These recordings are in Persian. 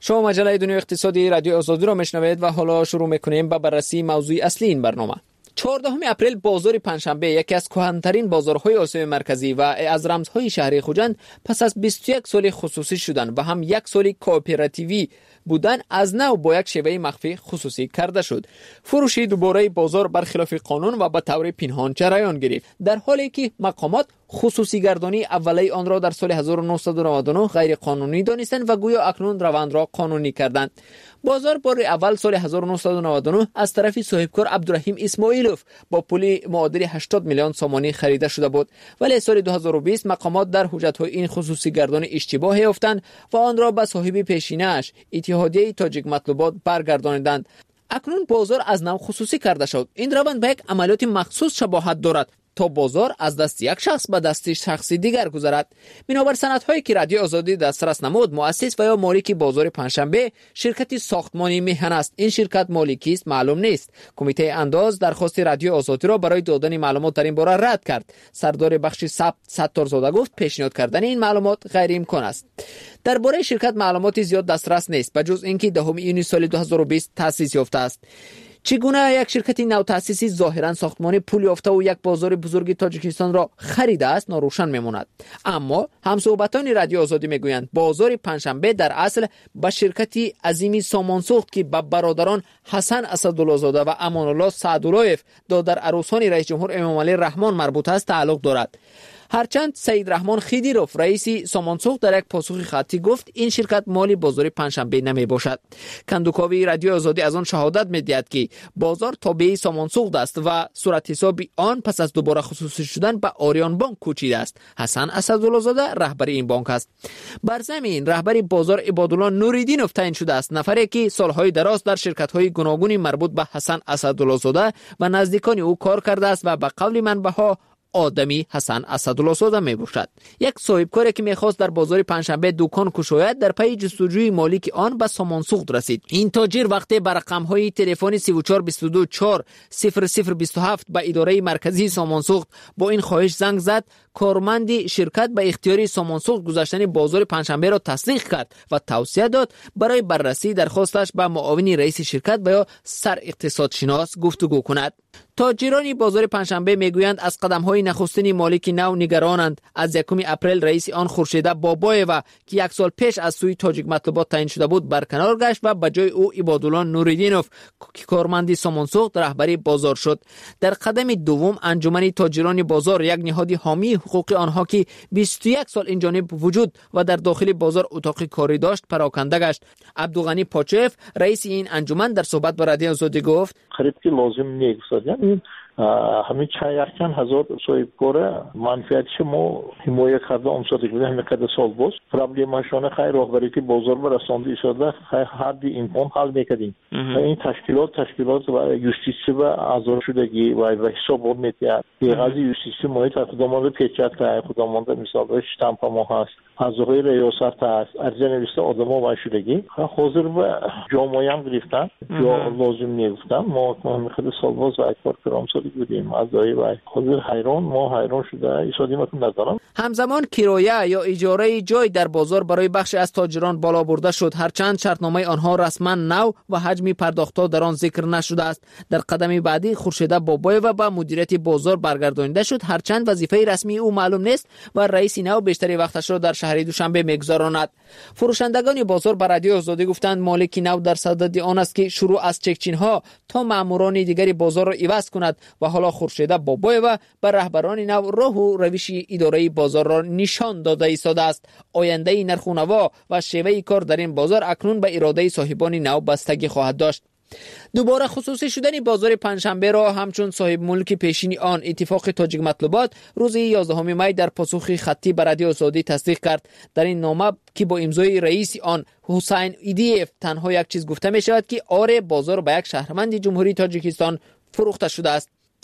شما مجله دنیای اقتصادی رادیو آزادی را میشنوید و حالا شروع میکنیم با بررسی موضوع اصلی این برنامه. 14 اپریل بازار پنجشنبه یکی از کهن‌ترین بازارهای آسیای مرکزی و از رمزهای شهری خوجند پس از 21 سال خصوصی شدن و هم یک سال کوآپراتیوی بودن از نو با یک شیوه مخفی خصوصی کرده شد. فروش دوباره بازار برخلاف قانون و به طور پنهان جریان گرفت، در حالی که مقامات خصوصی گردانی اولی آن را در سال 1999 غیر قانونی دانستند و گویا اکنون روند را قانونی کردند. بازار بار اول سال 1999 از طرف صاحبکار عبدالرحیم اسماعیلوف با پول معادل 80 میلیون سومانی خریده شده بود، ولی سال 2020 مقامات در حجت‌های این خصوصی گردانی اشتباه یافتند و آن را به صاحب پیشینه‌اش اتحادیه تاجیک مطلوبات برگردانیدند. اکنون بازار از نو خصوصی کرده شد. این روند به یک عملیات مخصوص شباهت دارد تا بازار از دست یک شخص به دست شخصی دیگر گذرد. بنابر سندهایی که رادیو آزادی دسترس نمود، مؤسس و یا مالک بازار پنجشنبه شرکتی ساختمانی میهن است. این شرکت مالکی است معلوم نیست. کمیته انداز درخواست رادیو آزادی را برای دادن معلومات در این باره رد کرد. سردار بخش ثبت ستارزاده گفت پیشنهاد کردن این معلومات غیر امکان است. درباره شرکت معلوماتی زیاد دسترس نیست بجز اینکه 10 یونیو سال 2020 تأسیس یافته است. چگونه یک شرکت نوتأسیسی ظاهرا ساختمانی پول یافته و یک بازار بزرگ تاجیکستان را خریده است ناروشن میماند. اما همصحبتان رادیو آزادی میگویند بازار پنجشنبه در اصل به شرکتی عظیمی سامانساخت که به برادران حسن اسدالله زاده و امان الله سعداللهیف دادر عروسان رئیس جمهور امام علی رحمان مربوط است تعلق دارد. هرچند سید رحمان خیدیروف رئیس سامانساخت در یک پاسخ خطی گفت این شرکت مالی بازار پنجشنبه نمی باشد. کندوکاوی رادیو آزادی از آن شهادت می‌دهد که بازار تابع سامانساخت است و صورت حساب آن پس از دوباره خصوصی شدن به آریان بانک کوچیده است. حسن اسدالله زاده رهبر این بانک است. بر زمین رهبر بازار عبادالله نوریدینوف تعیین شده است، نفری که سالهای دراز در شرکت‌های گوناگون مربوط به حسن اسدالله زاده و نزدیکان او کار کرده است و به قول منبع‌ها آدمی حسن اسدالله زاده می باشد. یک صاحبکاری که میخواست در بازار پنجشنبه دکان گشاید در پی جستجوی مالک آن به سامانساخت رسید. این تاجر وقتی بر رقم‌های تلفن 3422400027 به اداره مرکزی سامانساخت با این خواهش زنگ زد، کارمند شرکت به اختیار سامانساخت گذاشتن بازار پنجشنبه را تصدیق کرد و توصیه داد برای بررسی درخواستش با معاون رئیس شرکت و یا سر اقتصادشناس گفتگو کند. تاجران بازار پنجشنبه میگویند از قدم‌های نخستین مالک نو نگرانند. از 1 اپریل رئیس آن خورشید بابایو که یک سال پیش از سوی تاجیک مطلوبات تعیین شده بود برکنار گشت و به جای او عبادالله نوریدینوف که کارمند سامانساخت رهبری بازار شد. در قدم دوم انجمن تاجران بازار، یک نهاد حامی حقوق آنها که 21 سال این جانب وجود و در داخل بازار اتاق کاری داشت پراکنده گشت. عبدالغنی پاچف رئیس این انجمن در صحبت با رادیو آزادی گفت خرید که لازم نیست. همین چند هزار صاحبکار منفعتش ما حمایت کرده امساتی بوده همین قدر سال باز پرابلمشان خیر راهبری که بازار برسانده ایستاده هر دی امکان حل میکردیم. این تشکیلات و یوستیسی و اعضا شدگی و حسابات میتیاد از یوستیسی ماهی خودمان پیچت که خودمان مثال شتامپ ما هست اعضای ریاست هست ارزه نویسته آدم ها شدگی حاضر به جامعه هم گرفتن یا لازم نیفتن. ما همین قدر سال باز و اکبر کرام بودیم از دایی و حاضر حیران شده ایشادی متون ندارم. همزمان کرایه یا اجاره جای در بازار برای بخش از تاجران بالا برده شد، هرچند شرطنامه آنها رسما نو و حجم پرداختها در آن ذکر نشده است. در قدم بعدی خورشید بابایو و با مدیریت بازار برگردانیده شد، هرچند وظیفه رسمی او معلوم نیست و رئیس نو بیشتر وقتش را در شهر دوشنبه میگذراند. فروشندگان بازار بر رادیو آزادی گفتند مالک نو در صدد آن است که شروع از چکچین‌ها تا ماموران دیگری بازار را عوض کند و حالا خورشید بابایو بر رهبران نو راه و روش اداره بازار را نشان داده ایستاده است. آینده نرخ و نوا و شیوه کار در این بازار اکنون به اراده صاحبان نو بستگی خواهد داشت. دوباره خصوصی شدن بازار پنجشنبه را همچون صاحب ملک پیشین آن اتفاق تاجیک مطلوبات روز 11 می در پاسخ خطی به رادیو آزادی تصدیق کرد. در این نامه که با امضای رئیس آن حسین ایدیف تنها یک چیز گفته می شود که آره بازار به یک شهروند جمهوری تاجیکستان فروخته شده است.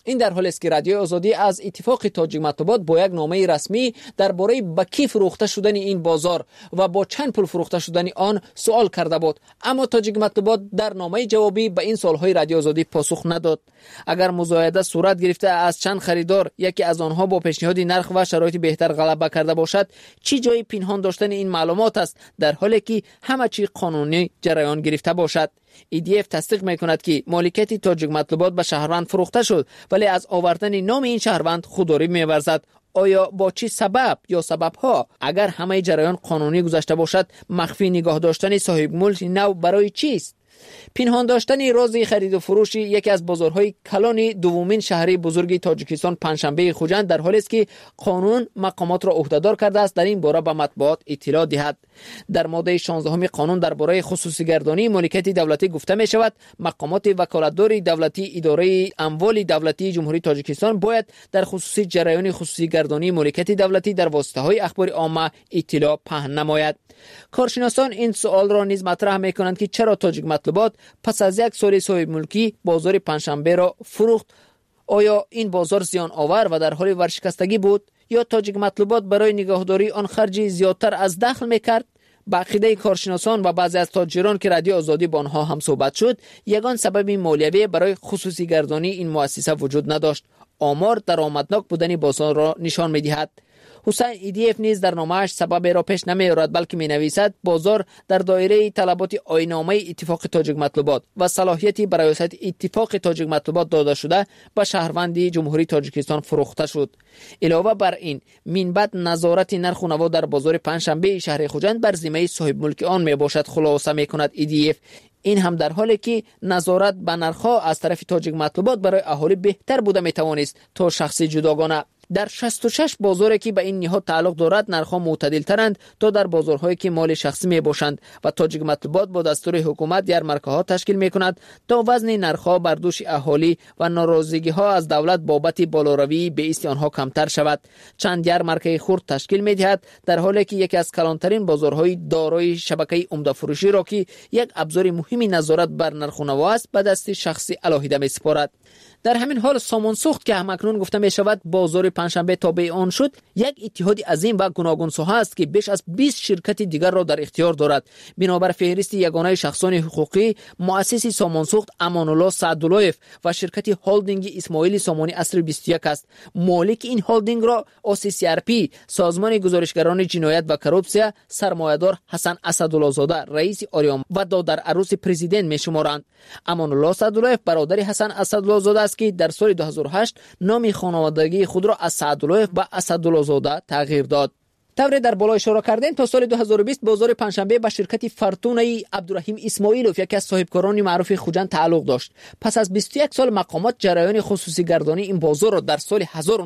این در حالی است که رادیو آزادی از اتفاق تاجیک مطبوعات با یک نامه رسمی درباره به کی فروخته شدن این بازار و با چند پول فروخته شدن آن سوال کرده بود، اما تاجیک مطبوعات در نامه جوابی به این سوالهای رادیو آزادی پاسخ نداد. اگر مزایده صورت گرفته از چند خریدار یکی از آنها با پیشنهاد نرخ و شرایط بهتر غلبه کرده باشد، چی جای پنهان داشتن این معلومات است در حالی که همه چی قانونی جریان گرفته باشد؟ EDF تصدیق میکند که مالکیت تاجیک مطبوعات به شهروند فروخته شد، ولی از آوردن نام این شهروند خودداری می‌ورزد. آیا با چه سبب یا سبب‌ها؟ اگر همه جریان قانونی گذشته باشد، مخفی نگاه داشتن صاحب ملک نو برای چیست؟ پنهان داشتن راز خرید و فروش یکی از بازارهای کلان دومین شهری بزرگ تاجیکستان پنجشنبه خوجند در حالی است که قانون مقامات را عهدهدار کرده است در این باره به مطبوعات اطلاع دهد. در ماده 16 قانون درباره خصوصی گردانی مالکیت دولتی گفته می شود مقامات وکالتدار دولتی اداره اموال دولتی جمهوری تاجیکستان باید در خصوصی جریان خصوصی گردانی مالکیت دولتی در واسطه‌های اخبار عامه اطلاع پهن نماید. کارشناسان این سوال را نیز مطرح می کنند که چرا تاجیک مطبوعات پس از یک سال صاحب ملکی بازار پنجشنبه را فروخت؟ آیا این بازار زیان آور و در حال ورشکستگی بود یا تاجیک مطبوعات برای نگهداری آن خرج زیادتر از دخل میکرد؟ با عقیده کارشناسان و بعضی از تاجران که رادیو آزادی با آنها هم صحبت شد، یگان سبب مالیوی برای خصوصی گردانی این مؤسسه وجود نداشت. آمار درآمدناک بودن بازار را نشان می‌دهد. حسین EDF نیز در نامه‌اش سبب را پیش نمی‌آورد، بلکه می‌نویسد بازار در دایره طلبات آیین‌نامه اتفاق تاجیک مطبوعات و صلاحیتی برای ریاست اتفاق تاجیک مطبوعات داده شده به شهروندی جمهوری تاجیکستان فروخته شد. علاوه بر این، من بعد نظارت نرخ و نوا در بازار پنجشنبه شهر خوجند بر ذمه صاحب ملک آن میباشد، خلاصه می‌کند EDF. این هم در حالی که نظارت به نرخ‌ها از طرف تاجیک مطبوعات برای اهالی بهتر بوده میتوانست تا شخصی جداگانه. در 66 بازاری که به این نهاد تعلق دارد نرخ‌ها معتدل ترند تا در بازارهایی که مال شخصی می باشند و تاجیک مطبوعات با دستور حکومت یارمارکه‌ها تشکیل می‌کند تا وزن نرخ‌ها بر دوش اهالی و ناراضگی‌ها از دولت بابت بالاروی به ایست آنها کمتر شود. چند یارمارکه خرد تشکیل می‌دهد در حالی که یکی از کلانترین بازارهای دارای شبکه عمده فروشی را که یک ابزار مهمی نظارت بر نرخ و نوا است به دست شخصی علاهیده می‌سپارد. در همین حال سامان سوخت که همکنون گفته می شود بازار پنجشنبه تابع آن شد، یک اتحاد عظیم و گوناگون ساحه است که بیش از 20 شرکت دیگر را در اختیار دارد. بنابر فهرست یگانه شخصان حقوقی، مؤسس سامان سوخت امان الله سعداللهیف و شرکت هولدینگ اسماعیل سامانی عصر 21 است. مالک این هولدینگ را OCCRP، سازمان گزارشگران جنایت و کروپسیا، سرمایه‌دار حسن اسدالله‌زاده رئیس آریام و دادر عروس پرزیدنت می شمارند. امان الله سعداللهیف برادر حسن اسدالله‌زاده که در سال 2008 نام خانوادگی خود را از سعداللهیف به اسدالله‌زاده تغییر داد. طوری در بالا اشاره کردیم تا سال 2020 بازار پنجشنبه به شرکت فرتونه عبدالرحیم اسماعیلوف یکی از صاحبکاران معروف خوجند تعلق داشت. پس از 21 سال مقامات جریان خصوصی گردانی این بازار را در سال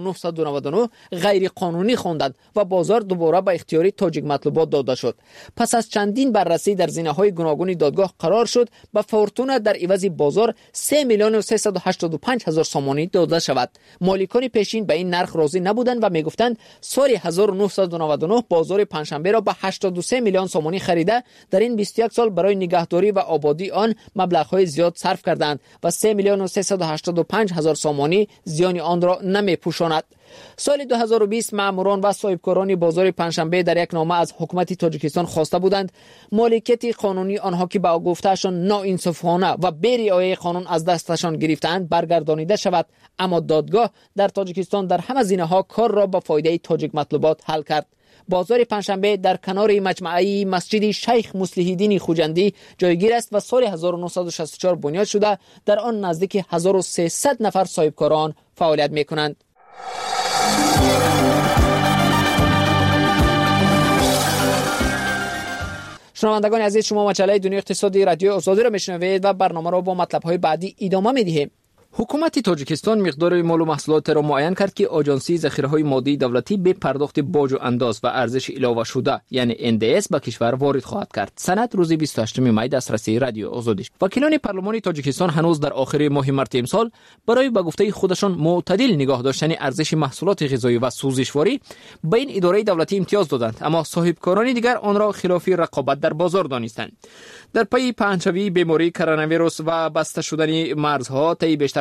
1999 غیر قانونی خواندند و بازار دوباره به اختیار تاجیک مطبوعات داده شد. پس از چندین بررسی در زینه‌های گوناگون دادگاه قرار شد به فرتونه در عوض بازار 3,385,000 سامانی داده شود. مالکان پیشین به این نرخ راضی نبودند و میگفتند سال 1999 بازار پنجشنبه را به 83 میلیون سامانی خریده در این 21 سال برای نگهداری و آبادی آن مبلغ‌های زیاد صرف کردند و 3,385,000 سامانی زیان آن را نمی‌پوشاند. سال 2020 ماموران و صاحبکاران بازار پنجشنبه در یک نامه از حکومت تاجیکستان خواسته بودند مالکیت قانونی آنها که با گفتهشان ناانصافانه و بی رعایت قانون از دستشان گرفتند برگردانیده شود، اما دادگاه در تاجیکستان در همه زینه‌ها کار را به فایده تاجیک مطبوعات حل کرد. بازار پنجشنبه در کنار مجمعی مسجد شیخ مصلح‌الدین خوجندی جایگیر است و سال 1964 بنیاد شده. در آن نزدیک 1300 نفر صاحبکاران فعالیت می‌کنند. شنوندگان عزیز، شما مجله دنیای اقتصادی رادیو آزادی را میشنوید و برنامه را با مطلب‌های بعدی ادامه می‌دهیم. حکومت تاجیکستان مقدار مال و محصولات را معین کرد که آژانسی ذخیره‌های مادی دولتی به پرداخت باج و انداز و ارزش علاوه شده یعنی NDS به کشور وارد خواهد کرد. سند روز 28 می دسترسی رادیو آزادی. وکیلان پارلمان تاجیکستان هنوز در آخر ماه مارس امسال برای به گفته خودشان معتدل نگاه داشتن ارزش محصولات غذایی و سوزشواری به این اداره دولتی امتیاز دادند، اما صاحبکاران دیگر آن را خلاف رقابت در بازار دانستند. در پی پهنشوی بیماری کرونا ویروس و بسته شدن مرزها طی بیشتر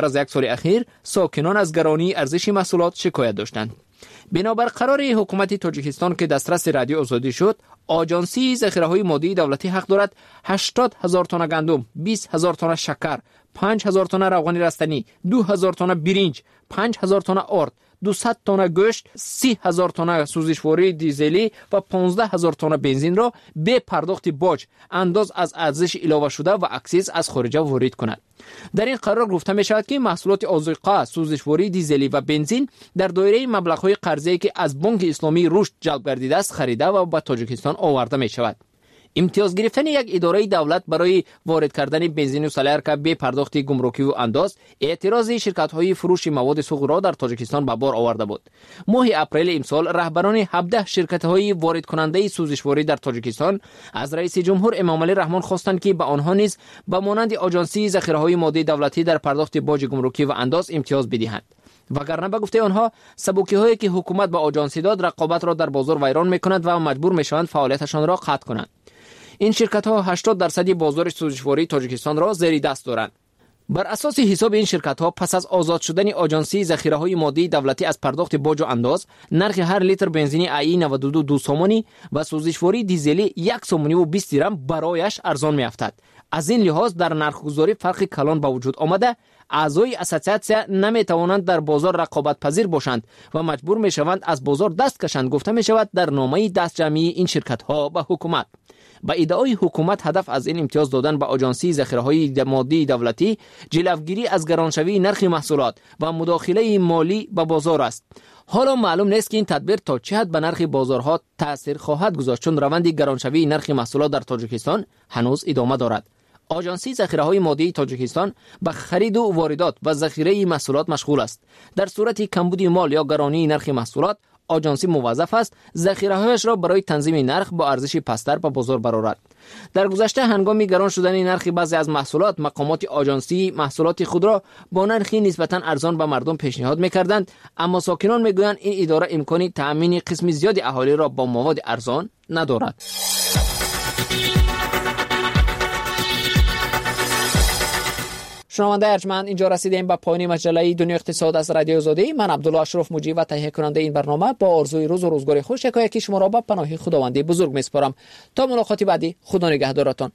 بیشتر از یک سال اخیر ساکنان از گرانی ارزش محصولات شکایت داشتند. بنابر قرار حکومت تاجیکستان که دسترس رادیو آزادی شد، آژانسی ذخیره‌های مادی دولتی حق دارد 80,000 تن گندم، 20,000 تن شکر، 5,000 تن روغن رستنی، 2,000 تن برنج، 5,000 تن آرد، 200 تن گوشت، 30,000 تن سوزشواری دیزلی و 15,000 تن بنزین را به پرداخت باج انداز از ارزش علاوه شده و اکسیز از خارج وارد کند. در این قرار گفته می شود که محصولات آذوقه، سوزشواری دیزلی و بنزین در دایره مبلغ‌های قرضه‌ای که از بانک اسلامی رشد جلب گردیده است خریده و به تاجیکستان آورده می شود. امتیاز گرفتن یک اداره دولت برای وارد کردن بنزین و سالر که به پرداخت گمرکی و انداز اعتراض شرکت‌های فروش مواد سوخت را در تاجیکستان به بار آورده بود. ماه اپریل امسال رهبران 17 شرکت‌های وارد کننده سوزشواری در تاجیکستان از رئیس جمهور امامعلی رحمان خواستند که به آنها نیز به مانند آژانسی ذخیره‌های مادی دولتی در پرداخت باج گمرکی و انداز امتیاز بدهند. وگرنه به گفته آنها سبوکی‌هایی که حکومت به آژانسی داد رقابت را در بازار ویران می‌کند و مجبور می‌شوند فعالیتشان را قطع کنند. این شرکت‌ها 80% بازار سوزشواری تاجیکستان را زیر دست دارند. بر اساس حساب این شرکت‌ها پس از آزاد شدن آژانسی ذخیره‌های مادی دولتی از پرداخت باج و انداز، نرخ هر لیتر بنزین ای 92 2 سومانی و سوزشواری دیزلی 1 سومانی و 20 درم برایش ارزان می‌افتد. از این لحاظ در نرخ‌گذاری فرق کلان به وجود آمده، اعضای اسوسیاسیون نمی‌توانند در بازار رقابت پذیر باشند و مجبور می‌شوند از بازار دست کشند، گفته می‌شود در نامه دست جمعی این شرکت‌ها به حکومت. با ادعای حکومت هدف از این امتیاز دادن به آژانسی ذخیره‌های مادی دولتی جلوگیری از گرانشوی نرخ محصولات و مداخله مالی به بازار است. حالا معلوم نیست که این تدبیر تا چه حد به نرخ بازارها تأثیر خواهد گذاشت، چون روند گرانشوی نرخ محصولات در تاجیکستان هنوز ادامه دارد. آژانسی ذخیره‌های مادی تاجیکستان به خرید و واردات و ذخیره محصولات مشغول است. در صورت کمبود مال یا گرانی نرخ محصولات، آژانسی موظف است ذخیره‌هایش را برای تنظیم نرخ با ارزش پستر به بازار برآورد. در گذشته هنگام گران شدن نرخ بعضی از محصولات، مقامات آژانسی محصولات خود را با نرخی نسبتاً ارزان به مردم پیشنهاد می‌کردند، اما ساکنان می‌گویند این اداره امکانی تأمین قسم زیادی اهالی را با مواد ارزان ندارد. شنونده ارجمند، اینجا رسیدیم به پایان مجله دنیا اقتصاد از رادیو آزادی. من عبدالله اشرف مجری و تهیه کننده این برنامه با آرزوی روز و روزگار خوش یکایکی شما را به پناه خداوند بزرگ میسپارم. تا ملاقات بعدی، خدا نگهدارتان.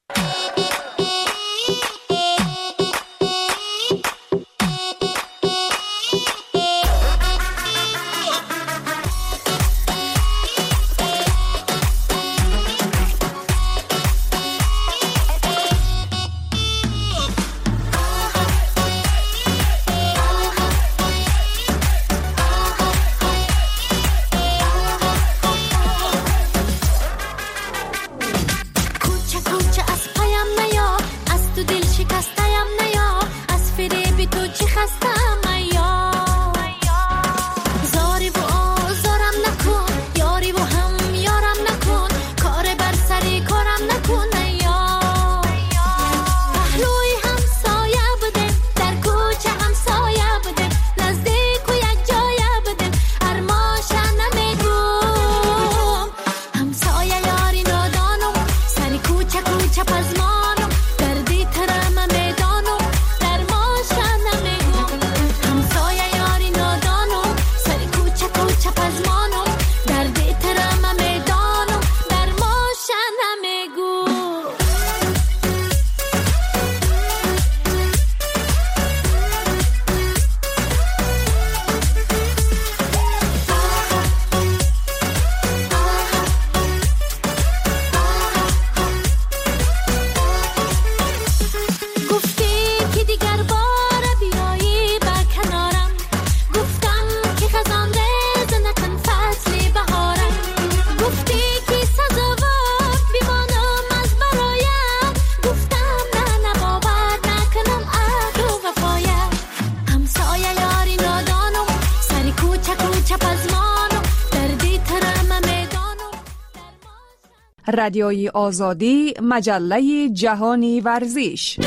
رادیوی آزادی، مجله جهانی ورزش.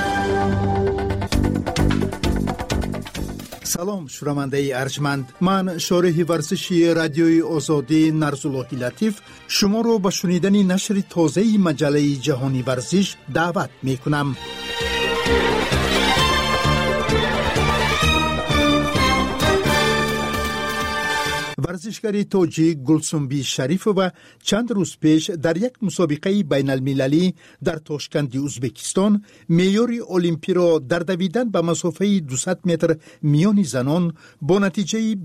سلام شنونده ارجمند، من شارح ورزشی رادیوی آزادی نرزالله لطیف شما رو به شنیدن نشر تازه مجله جهانی ورزش دعوت می کنم. ورزشکار تاجیک گلسنبی شریف و چند روز پیش در یک مسابقه بین المللی در تاشکند ازبکستان معیار المپی را در دویدن به مسافه 200 متر میان زنان با نتیجه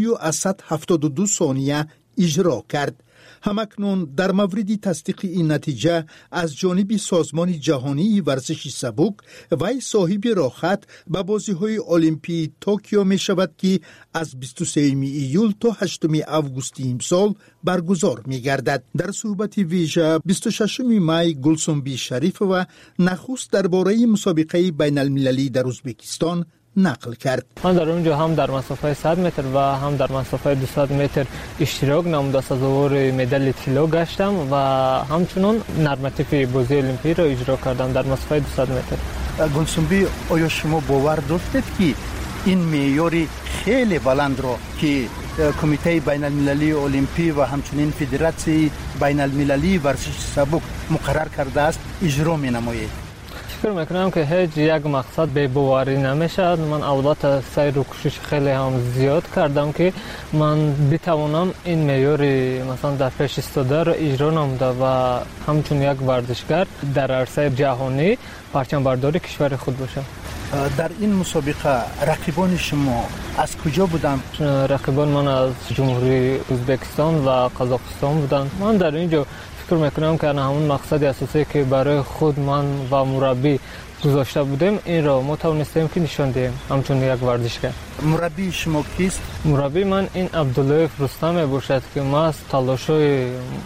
22.72 ثانیه اجرا کرد. همکنون در مورد تصدیق این نتیجه از جانب سازمان جهانی ورزش سبک وی صاحب راحت به بازی‌های المپی توکیو می شود که از 23 ایول تا 8 آگوست امسال برگزار می گردد. در صحبت ویژه 26 می گلسنبی شریف و نخست درباره مسابقه بین المللی در ازبکستان نقل کرد. من در اونجا هم در مسافه 100 متر و هم در مسافه 200 متر اشتراک نموده سزاوار مدال طلا گشتم و همچنین نرمتیف بازی المپی را اجرا کردم در مسافه 200 متر. گلسنبی، آیا شما باور داشتید که این معیار خیلی بلند را که کمیته بین المللی المپی و همچنین فدراسیون بین المللی ورزش سبک مقرر کرده است اجرا می نمایید؟ فکر میکنم که هیچ یک مقصد به باوری نمیشد. من اولات سعی و کوشش خیلی هم زیاد کردم که من بتوانم این معیار مثلا در پیش ایستاده را اجرا نموده و همچون یک ورزشگر در عرصه جهانی پرچم برداری کشور خود باشم. در این مسابقه رقیبان شما از کجا بودند؟ رقیبان من از جمهوری ازبکستان و قزاقستان بودند. من در اینجا فکر میکنم که همون مقصد اساسی که برای خود من و مربی گذاشته بودیم این را ما توانستیم که نشان دهیم همچون یک ورزشگر. مربی شما کیست؟ مربی من این عبدالله رستم باشد که ما از تلاشای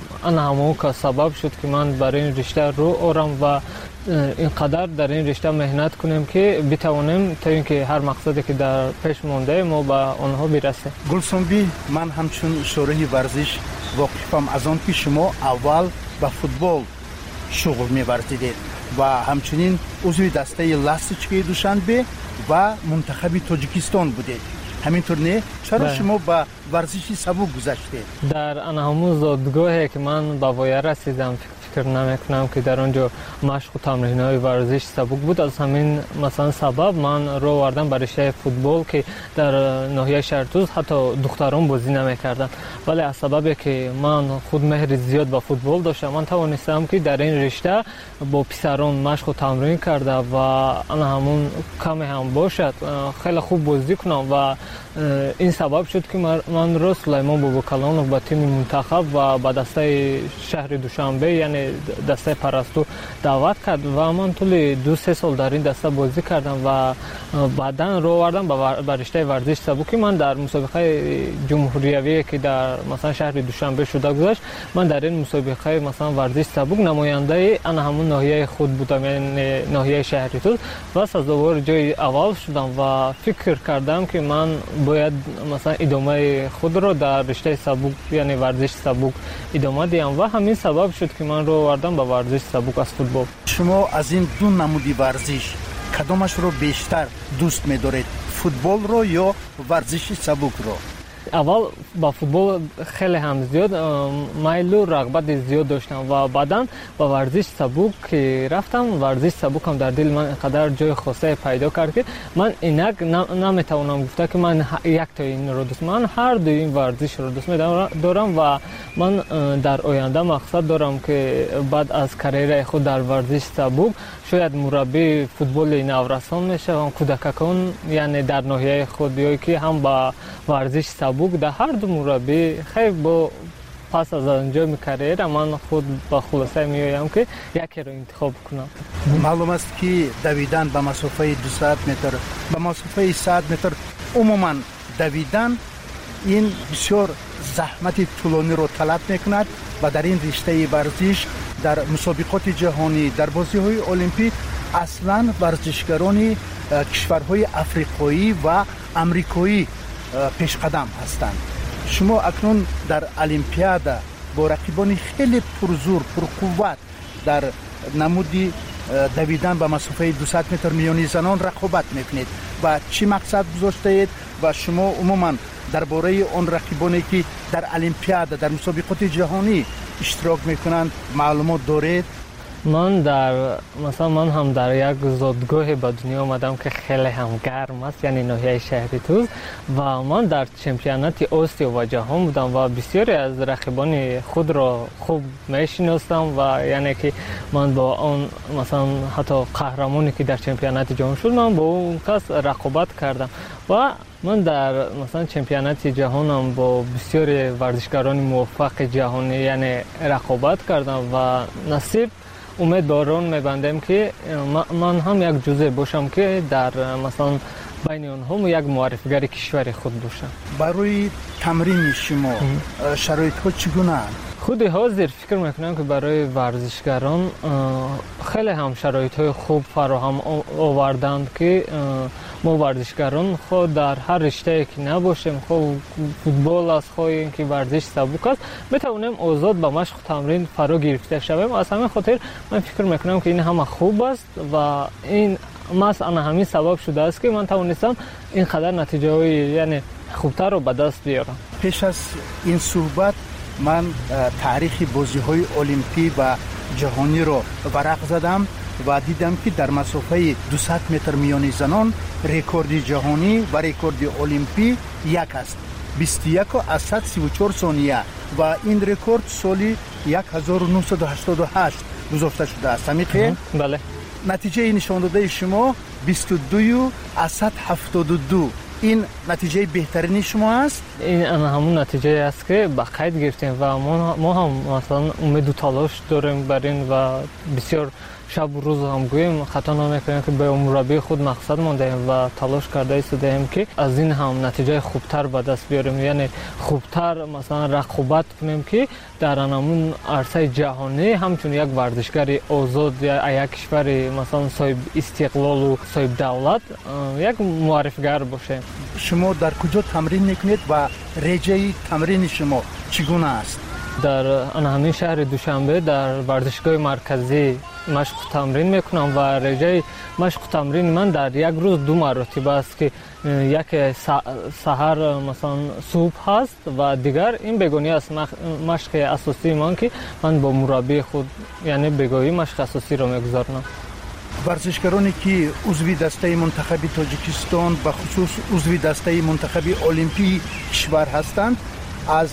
همون که سبب شد که من برای این رشته رو آرم و اینقدر در این رشته مهنت کنیم که بتوانیم تا اینکه هر مقصدی که در پیش مونده ما به آنها برسیم. گلسنبی، من همچون اشاره ورزش واقفم از آن که شما اول با فوتبال شغل می‌ورزیدید و همچنین عضو دسته لاسچکی دوشنبه و منتخب تاجیکستان بودید. همینطور نه؟ چرا شما با ورزشی سبک گذشتید؟ در همون زادگاهی که من به وای رسیدم فکر نمیکنم که در آنجا مشق و تمرین‌های ورزش سبک بود. از همین مثلا سبب من رو آوردم برای رشته فوتبال که در ناحیه شهرتوز حتی دختران بازی نمی‌کردند، ولی از سببی که من خود مهر زیاد با فوتبال داشتم من توانستم که در این رشته با پسران مشق و تمرین کرده و همون کمی هم باشد خیلی خوب بازی کنم و این سبب شد که من رو سلیمان باباکلانوف با تیم منتخب و با دسته شهر دوشنبه یعنی دسته پرستو دعوت کرد و من طول 2-3 سال در این دسته بازی کردم و بعداً رو آوردم به رشته ورزش سبکی. من در مسابقه جمهوریوی که در مثلا شهر دوشنبه شده گذشت، من در این مسابقه مثلا ورزش سبک نماینده همون ناحیه خود بودم یعنی ناحیه شهرتوز و سزاوار جای اول شدم و فکر کردم که من باید مثلا ادامه خود رو در رشته سبک یعنی ورزش سبک ادامه دیم و همین سبب شد که من رو آوردم به ورزش سبک از فوتبال. شما از این دو نمودی ورزش کدامش رو بیشتر دوست می‌دارید؟ فوتبال رو یا ورزش سبک رو؟ اول با فوتبال خیلی هم زیاد میل و رغبت زیاد داشتم و بعداً با ورزش سبک که رفتم ورزش سبک هم در دل من اینقدر جای خاصه پیدا کرد که من اینک نمیتونم گفته که من یک تا این رو دوست، من هر دو این ورزش رو دوست دارم و من در آینده مقصد دارم که بعد از کریر خود در ورزش سبک شاید مربی فوتبال نورسان میشم کودکان یعنی در ناحیه خودی که هم با ورزش سبک در هر دو مربی خیلی با پس از انجام کریر من خود با خلاصه میایم که یکی رو انتخاب کنم. معلوم است که دویدن به مسافه 200 متر به مسافه 100 متر عموما دویدن این بسیار زحمت طولانی رو طلب میکند و در این رشته ورزش در مسابقات جهانی در بازی‌های المپی اصلا ورزشکاران کشورهای افریقایی و امریکایی پیش قدم هستند. شما اکنون در المپیاد با رقیبان خیلی پرزور پرقوت در نمودی دویدن به مسافه 200 متر میانی زنان رقابت میکنید و چی مقصد گذاشته اید و شما عموما درباره آن رقیبانی که در المپیاد در مسابقات جهانی اشتراک میکنند معلومات دارید؟ من مثلا هم در یک زادگاه به دنیا آمدم که خیلی هم گرم است، یعنی ناحیه شهر توز، و من در چمپیونات آسیا و جهان بودم و بسیاری از رقیبان خود را خوب میشناسم و یعنی که من با اون مثلا حتی قهرمانی که در چمپیونات جهان شد من با اون کس رقابت کردم و من در مثلا چمپیونات جهانم با بسیاری ورزشکاران موفق جهانی یعنی رقابت کردم و نصیب امیدوارم میبندم که من هم یک جزء باشم که در مثلا بین اونها یک معرفیگر کشور خود باشم. برای تمرین شما شرایط ها چگونه؟ خود حاضر فکر میکنم که برای ورزشکاران خیلی هم شرایط های خوب فراهم آوردند که ما ورزشکاران خود در هر رشته که نباشیم، خود فوتبال است، خود اینکه ورزش سبک است، میتونیم آزاد به مشق و تمرین فرا گرفته شویم. از همین خاطر من فکر میکنم که این همه خوب است و این مثلا همین سبب شده است که من توانستم اینقدر نتیجه های یعنی خوبتر رو به دست بیارم. پیش از این صحبت من تاریخ بازی‌های المپی و جهانی رو ورق زدم و دیدم که در مسافه 200 متر میانی زنان رکورد جهانی و رکورد المپی یک است، 21.134 ثانیه و این رکورد سال 1988 گذاشته شده است. همین بله. نتیجه نشان داده شما 22.772 این نتیجه بهترین شما است. این همون نتیجه است که با قید گرفتیم و ما هم مثلا امید و تلاش داریم بر این و بسیار شب و روز هم گوییم خطا نمیکنیم که به مربی خود مقصد ماندیم و تلاش کرده ایستادیم که از این هم نتیجه خوبتر به دست بیاریم، یعنی خوبتر مثلا رقابت کنیم که در همون عرصه جهانی همچون یک ورزشکار آزاد یا یک کشور مثلا صاحب استقلال و صاحب دولت یک معرفیگر باشه. شما در کجا تمرین میکنید و رژه تمرین شما چگونه است؟ در همین شهر دوشنبه در ورزشگاه مرکزی مشق و تمرین میکنم و رژه مشق و تمرین من در یک روز 2 مراتب است که یک سحر مثلا صبح هست و دیگر این بگونی است مشق اساسی من که من با مربی خود یعنی بگویی مشق اساسی رو میگذارم. ورزشکارانی که عضو دسته منتخب تاجیکستان و خصوص عضو دسته منتخب المپی کشور هستند از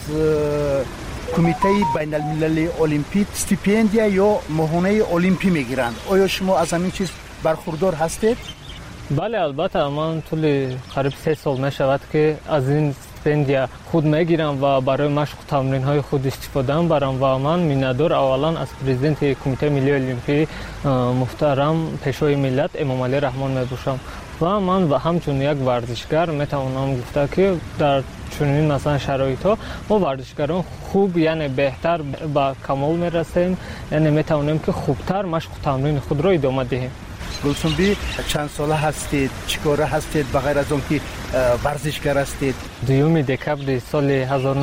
کمیته بین المللی المپی استیپندیا یا ماهانه المپی میگیرند. آیا شما از همین چیز برخوردار هستید؟ بله البته من طول قریب 3 سال میشود که از این استیپندیا خود میگیرم و برای مشق و تمرین های خود استفاده برم و من میندور اولا از پرزیدنت کمیته ملی المپی محترم پیشوای ملت امام علی رحمان میباشم و من و همچون یک ورزشکار میتونم گفته که در چنین مثلا شرایط ها ما ورزشکاران خوب یعنی بهتر به کمال میرسیم، یعنی میتونیم که خوبتر مشق و تمرین خود را ادامه دهیم. گلسنبی چند ساله هستید؟ چیکاره هستید بغیر از اون که ورزشکار هستید؟ 2 دکبر سال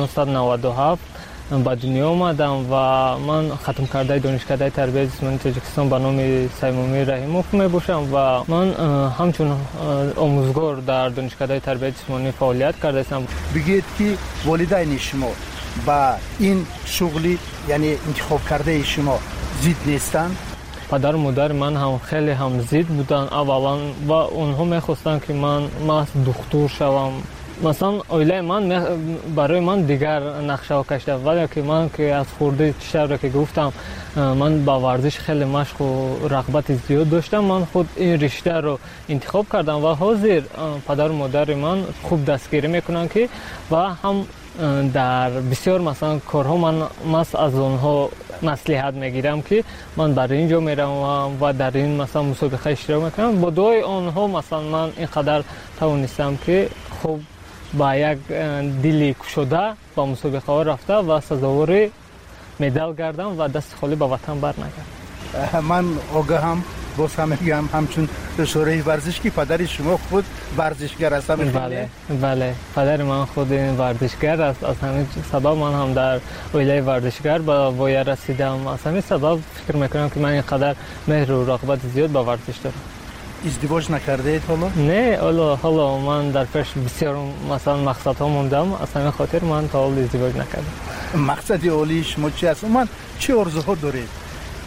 1997 به دنیا آمدم و من ختم کرده دانشکده تربیت جسمانی تاجیکستان به نام سیمومی رحیموف میباشم و من همچون آموزگار در دانشکده تربیت جسمانی فعالیت کرده هستم. بگید که والدین شما با این شغلی یعنی انتخاب کرده شما ضد نیستند؟ پدر و مادر من هم خیلی هم ضد بودن اولا و اونها میخواستن که من دکتر شوم. مثلا اویله من برای من دیگر نقشه ها کشیده ولی که من که از خورده شهر که گفتم من با ورزش خیلی مشق و رغبت زیاد داشتم، من خود این رشته رو انتخاب کردم و حاضر پدر و مادر من خوب دستگیری میکنن که و هم در بسیار مثلا کارها من از اونها مصلحت میگیرم که من برای اینجا میرم و در این مثلا مسابقه اشتراک میکنم. با دوای آنها مثلا من اینقدر توانستم که خوب با یک دلی کشوده با مسابقه ها رفته و سزاوار مدال گردم و دست خالی به وطن برنگردم. من آگاهم باز هم میگم همچون شورای ورزش که پدر شما خود ورزشگر است. بله پدر من خود ورزشگر است، از همین سبب من هم در عائله ورزشگر به وای رسیدم. از همین سبب فکر میکنم که من اینقدر مهر و رغبت زیاد به ورزش دارم. ازدواج نکرده اید حالا؟ نه حالا من در پیش بسیار مثلا مقصدها موندم، از همین خاطر من تا حال ازدواج نکردم. مقصد عالی شما چی است؟ من چه آرزوها دارید؟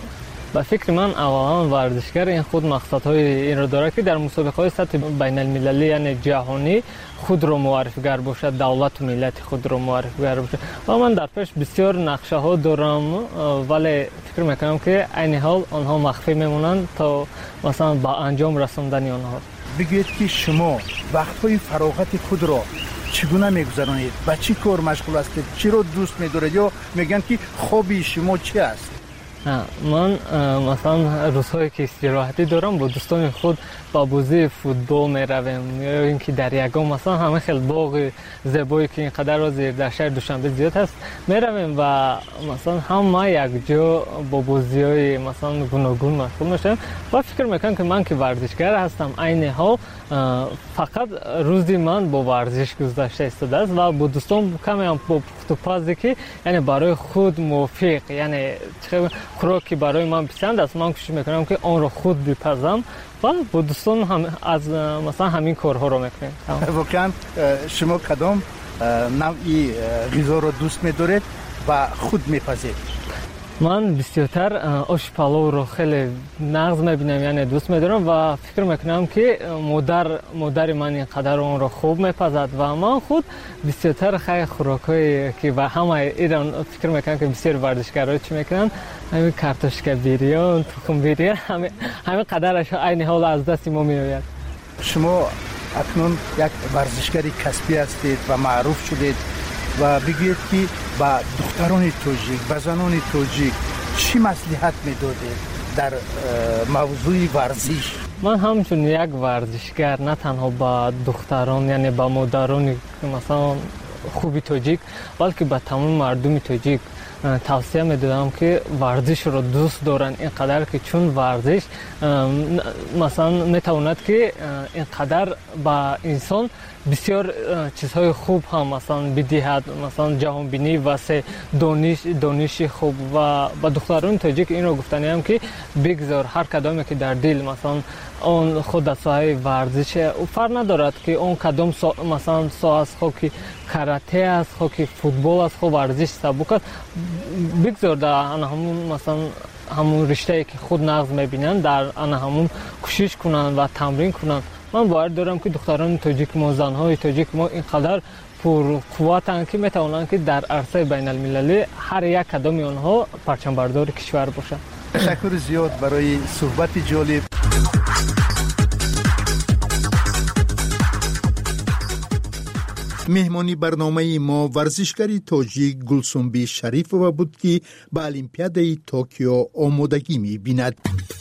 به فکر من اولا ورزشگر این خود مقصدهای این رو داره که در مسابقه‌های سطح بین المللی یعنی جهانی خود رو معرفی‌گر باشد، دولت و ملت خود رو معرفی‌گر باشد. و من در پیش بسیار نقشه ها دارم ولی فکر میکنم که عین حال آنها مخفی میمونند تا مثلا با انجام رساندن آنها. بگویید که شما وقت‌های فراغت خود را چگونه میگذرانید؟ با چی کار مشغول هستید؟ چی رو دوست می‌دارید یا میگن که خوابی شما چی است؟ من مثلا روزهایی که استراحتی دارم با دوستان خود با بازی فوتبال میرویم یا اینکه در یگان مثلا همه خیلی باغ زیبایی که اینقدر از در شهر دوشنبه زیاد هست میرویم و مثلا همه یک جا با بازی‌های مثلا گوناگون مشغول میشم و فکر میکنم که من که ورزشگر هستم عین حال فقط روزی من با ورزش گذشته است و با دوستان کمی هم با پخت‌وپزی که یعنی برای خود موافق یعنی خوراکی برای من پسند است من کوشش میکنم که آن را خود بپزم و با دوستان هم از مثلا همین کارها رو میکنیم. واقعا شما کدام نوعی غذا رو دوست می‌دارید و خود میپزید؟ من بسیارتر آش پلو رو خیلی نغز میبینم یعنی دوست میدارم و فکر میکنم که مادر من اینقدر اون رو خوب میپزد و من خود بسیارتر خیلی خوراکایی که و همه ایران فکر میکنم که بسیار ورزشگرها چی میکنن همین کارتوشک بیریان تخم بیریان همین قدرش عین حال از دست ما میآید. شما اکنون یک ورزشگر کسبی هستید و معروف شدید و بگویید که با دختران تاجیک و زنان تاجیک چی مصلحت میدادید در موضوع ورزش؟ من همچون یک ورزشگر نه تنها با دختران یعنی با مادران مثلا خوبی تاجیک بلکه با تمام مردم تاجیک توصیه میدادم که ورزش رو دوست دارن اینقدر که چون ورزش مثلا میتواند که اینقدر با انسان بسیار چیزهای خوب هم مثلا بدهد مثلا جهان بینی واسه دانش خوب و با دختران تاجیک این رو گفتنی هم که بگذار هر کدامی که در دل مثلا اون خود از ساحه ورزش او فرق ندارد که اون کدام مثلا ساحه است خو که کاراته است خو که فوتبال است خو ورزش سبک است بگذار در همون مثلا همون رشته که خود نغز میبینن در همون کوشش کنن و تمرین کنن. من باور دارم که دختران تاجیک ما زنهای تاجیک ما اینقدر پر قوتن که میتونن که در عرصه بین المللی هر یک کدام آنها پرچم بردار کشور باشن. تشکر زیاد برای صحبت جالب. مهمانی برنامه ما ورزشکاری تاجیک گلسنبی شریف و بود که به المپیادای توکیو آمادگی می‌بیند.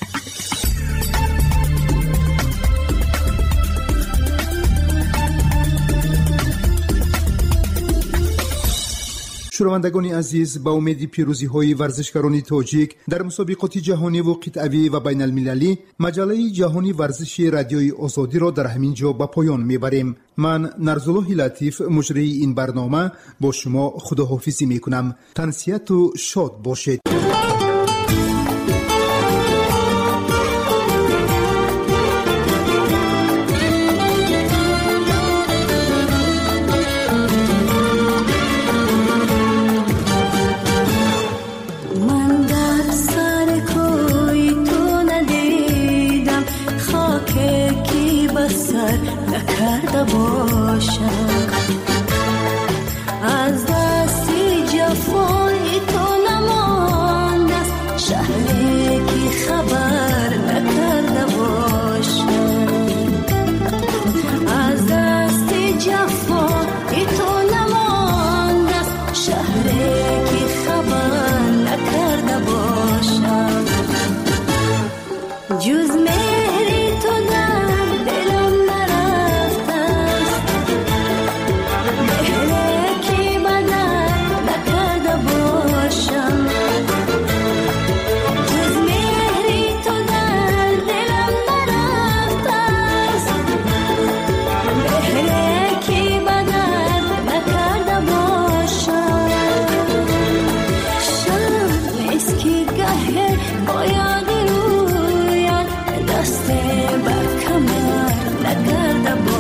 شنوندگان عزیز، با امید پیروزی‌های ورزشکاران تاجیک در مسابقات جهانی و قطعی و بین المللی مجله جهانی ورزش رادیوی آزادی را در همین جا به پایان میبریم. من نرزالله لطیف مجری این برنامه با شما خداحافظی میکنم. تنسیت و شاد باشید. از دستی جفای تو نمانده است شهری که خبر نکرده باشم از دستی جفای تو نمانده است شهری که خبر نکرده باشم جز مهری تو در دلم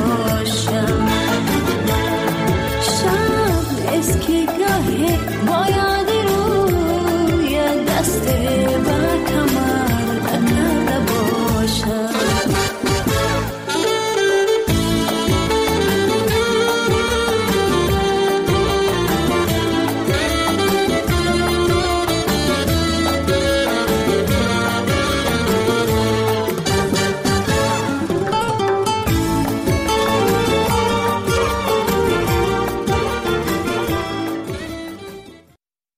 boy